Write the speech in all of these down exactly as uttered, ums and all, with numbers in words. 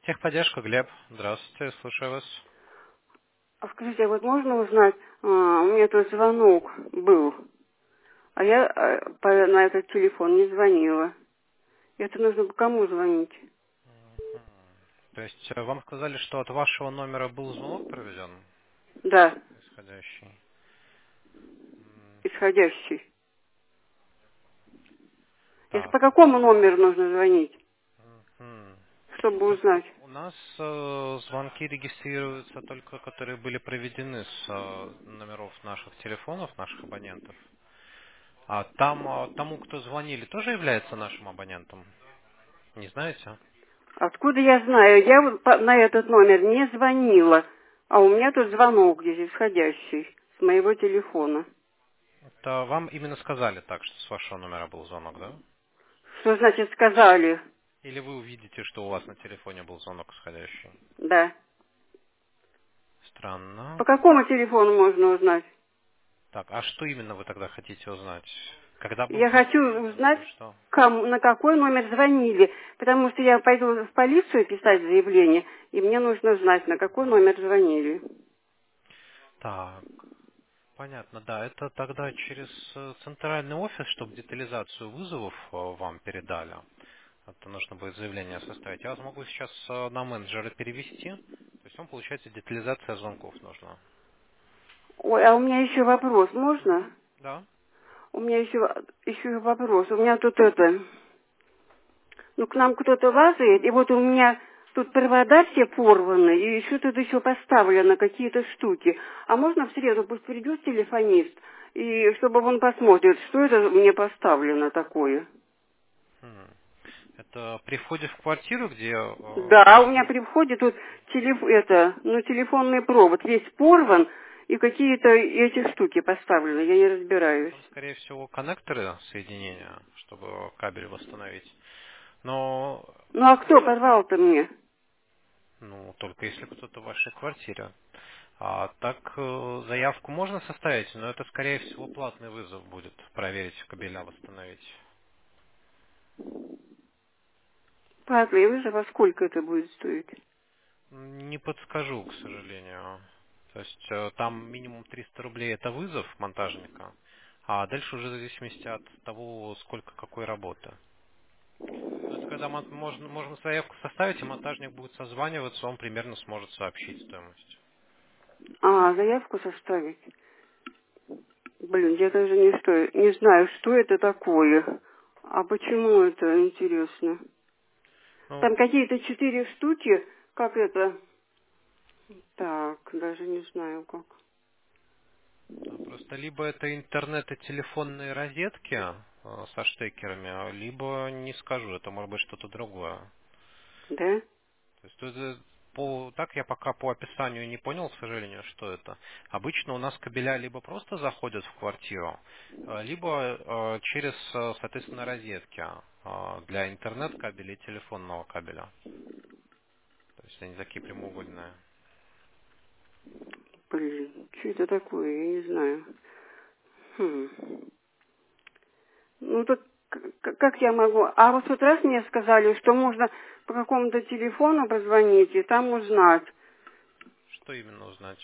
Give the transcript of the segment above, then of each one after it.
Техподдержка, Глеб. Здравствуйте, слушаю вас. А скажите, а вот можно узнать, а, у меня тут звонок был, а я а, по- на этот телефон не звонила. Это нужно кому звонить? То есть э, вам сказали, что от вашего номера был звонок проведен, Да, исходящий? М, исходящий. Это Так. по какому номеру нужно звонить, Мгм. чтобы То есть узнать? у нас э, звонки регистрируются только, которые были проведены с э, номеров наших телефонов, наших абонентов. А там э, тому, кто звонили, тоже является нашим абонентом? Не знаете? Откуда я знаю? Я вот по- на этот номер не звонила, а у меня тут звонок здесь исходящий с моего телефона. Это вам именно сказали так, что с вашего номера был звонок, да? Что значит сказали? Или вы увидите, что у вас на телефоне был звонок исходящий? Да. По Странно. какому телефону можно узнать? Так, а что именно вы тогда хотите узнать? Когда был Я звонок хочу проведен узнать, или что? кому, на какой номер звонили, потому что я пойду в полицию писать заявление, и мне нужно знать, на какой номер звонили. Так, понятно, да. Это тогда через э, центральный офис, чтобы детализацию вызовов э, вам передали. Это нужно будет заявление составить. Я вас могу сейчас э, на менеджера перевести. То есть вам, получается, детализация звонков нужна. Ой, а у меня еще вопрос, можно? Мгм. Да. У меня еще, еще вопрос. У меня тут это, ну к нам кто-то лазает, и вот у меня тут провода все порваны, и еще тут еще поставлено какие-то штуки. А можно в среду пусть придет телефонист, и чтобы он посмотрит, что это мне поставлено такое? Мгм. Это при входе в квартиру, где э, Да, у меня есть... при входе тут телеф... это, ну, телефонный провод весь порван, и какие-то эти штуки поставлены, я не Ну, разбираюсь. там, скорее всего, коннекторы соединения, чтобы кабель восстановить. Но, Ну, а кто порвал-то мне? ну, только если кто-то в вашей квартире. А так э, заявку можно составить, но это, скорее всего, платный вызов будет, проверить кабеля, восстановить. Падла, и вызов, а сколько это будет стоить? Не подскажу, к сожалению. То есть э, там минимум триста рублей это вызов монтажника, а дальше уже в зависимости от того, сколько какой работы. Но это когда мон- можно, можно заявку составить, и монтажник будет созваниваться, он примерно сможет сообщить стоимость. А, заявку составить? Блин, я даже не, что... не знаю, что это такое. А почему это интересно? Ну, Там какие-то четыре штуки, как это... Так, даже не знаю как. да, просто либо это интернет и телефонные розетки э, со штекерами, либо не скажу, это может быть что-то другое. Да? То есть это по, так я пока по описанию не понял, к сожалению, что это. Обычно у нас кабеля либо просто заходят в квартиру, э, либо э, через, э, соответственно, розетки э, для интернет-кабеля и телефонного кабеля. То есть они такие прямоугольные. Блин, что это такое, я не знаю. Хм. Ну так к- как я могу? А вот в тот раз мне сказали, что можно по какому-то телефону позвонить и там узнать. Что именно узнать?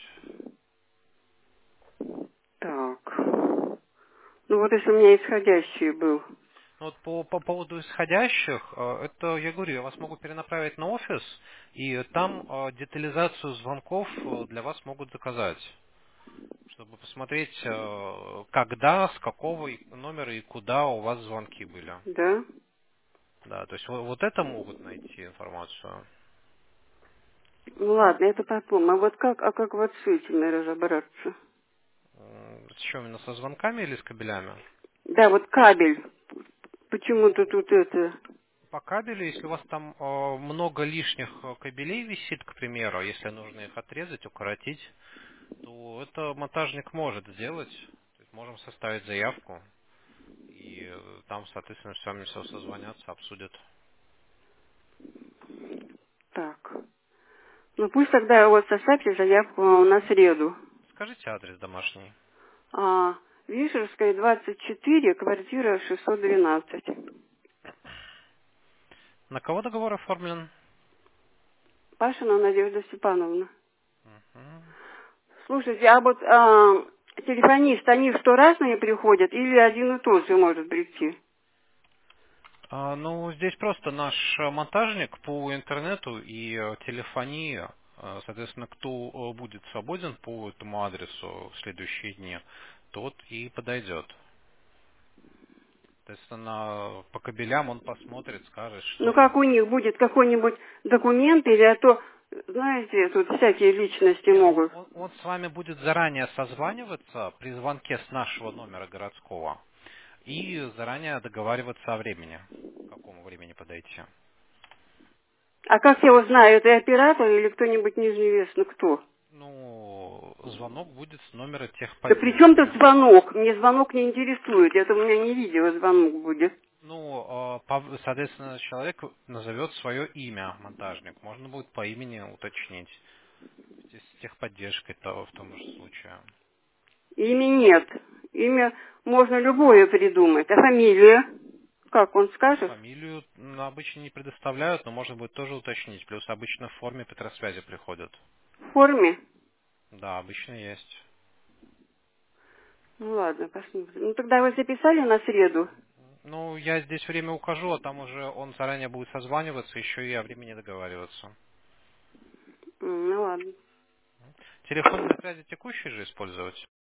Так. Ну вот если у меня исходящий был. Ну, вот по, по поводу исходящих, э, это, я говорю, я вас могу перенаправить на офис, и там э, детализацию звонков э, для вас могут заказать, чтобы посмотреть, э, когда, с какого и- номера и куда у вас звонки были. Да? Да, то есть вот, вот это могут найти информацию. Ну ладно, это потом. А вот как, а как вот с этими разобраться? М, С чем именно, со звонками или с кабелями? Да, вот кабель. Почему-то Ну, тут это... по кабелю, если у вас там э, много лишних э, кабелей висит, к примеру, если нужно их отрезать, укоротить, то это монтажник может сделать. То есть можем составить заявку, и э, там, соответственно, с вами все созвонятся, обсудят. Так. Ну пусть тогда вот составьте заявку на среду. Скажите адрес домашний. А, Вишерская, двадцать четыре, квартира шестьсот двенадцать. На кого договор оформлен? Пашина Надежда Степановна. Мгм. Слушайте, а вот а, телефонисты, они что, разные приходят или один и тот же может прийти? А, ну, здесь просто наш э, монтажник по интернету и э, телефонии, э, соответственно, кто э, будет свободен по этому адресу в следующие дни, тот и подойдет. Соответственно, по кабелям он посмотрит, скажет, Ну, что... как у них будет какой-нибудь документ или а то, знаете, тут всякие личности Не, ну он, могут. он, он с вами будет заранее созваниваться при звонке с нашего номера городского и заранее договариваться о времени, к какому времени подойти. А как я узнаю, это оператор или кто-нибудь неизвестно кто? Ну, звонок будет с номера Да при чем техподдержки. тут звонок? Мне звонок не интересует, это у меня не видео звонок будет. Ну, э, по- соответственно, человек назовет свое имя, монтажник. Можно будет по имени уточнить. С техподдержкой-то в том же случае. Имя нет. Имя можно любое придумать. А фамилия? Как он скажет? Фамилию м, обычно не предоставляют, но можно будет тоже уточнить. Плюс обычно в форме Петросвязи приходят. В форме? Да, обычно есть. Ну ладно, посмотрим. Ну тогда вы записали на среду? Ну, я здесь время укажу, а там уже он заранее будет созваниваться, еще и о времени договариваться. М, Ну ладно. Телефон для связи текущий же использовать?